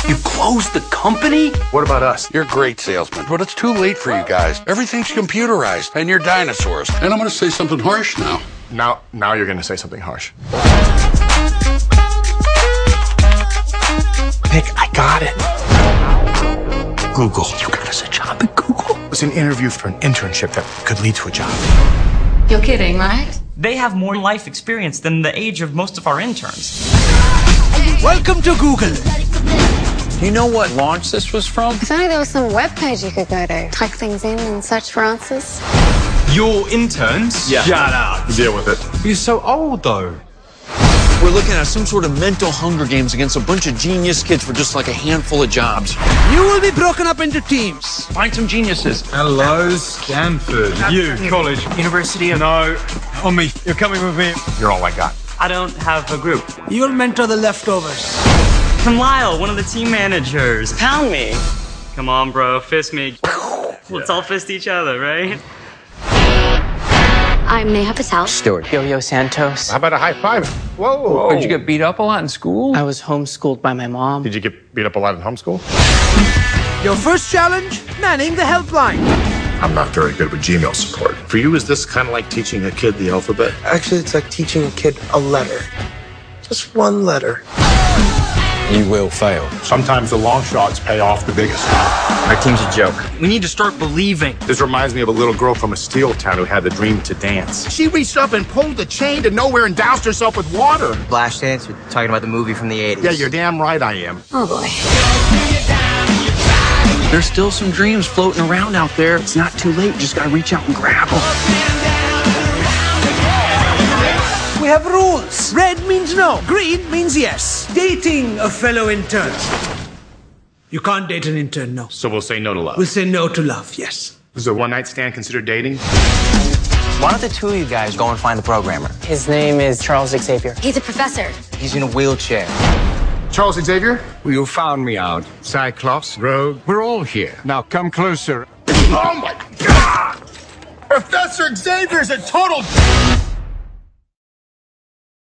You closed the company? What about us? You're a great salesman, but it's too late for you guys. Everything's computerized, and you're dinosaurs. And I'm going to say something harsh now. Now you're going to say something harsh. Nick, I got it. Google. You got us a job at Google. It was an interview for an internship that could lead to a job. You're kidding, right? They have more life experience than the age of most of our interns. Welcome to Google. Do you know what launch this was from? If only there was some webpage you could go to. Type things in and search for answers. Your interns? Yeah. Shut up. Deal with it. You're so old, though. We're looking at some sort of mental Hunger Games against a bunch of genius kids for just like a handful of jobs. You will be broken up into teams. Find some geniuses. Hello, Stanford. You, college. University of... No, on me. You're coming with me. You're all I got. I don't have a group. You'll mentor the leftovers. I'm Lyle, one of the team managers. Pound me. Come on, bro. Fist me. Let's all fist each other, right? I'm Neha Patel. Stewart. Yo-Yo Santos. How about a high five? Whoa. Did you get beat up a lot in school? I was homeschooled by my mom. Did you get beat up a lot in homeschool? Your first challenge, manning the helpline. I'm not very good with Gmail support. For you, is this kind of like teaching a kid the alphabet? Actually, it's like teaching a kid a letter. Just one letter. You will fail. Sometimes the long shots pay off the biggest. Our team's a joke. We need to start believing. This reminds me of a little girl from a steel town who had the dream to dance. She reached up and pulled the chain to nowhere and doused herself with water. Flashdance, you're talking about the movie from the 80s. Yeah, you're damn right I am. Oh boy. There's still some dreams floating around out there. It's not too late. You just gotta reach out and grab them. We have rules. Red means no. Green means yes. Dating a fellow intern. You can't date an intern, no. So we'll say no to love. We'll say no to love, yes. Is a one-night stand considered dating? Why don't the two of you guys go and find the programmer? His name is Charles Xavier. He's a professor. He's in a wheelchair. Charles Xavier? Well, you found me out. Cyclops, Rogue, we're all here. Now come closer. Oh my God! Professor Xavier's a total...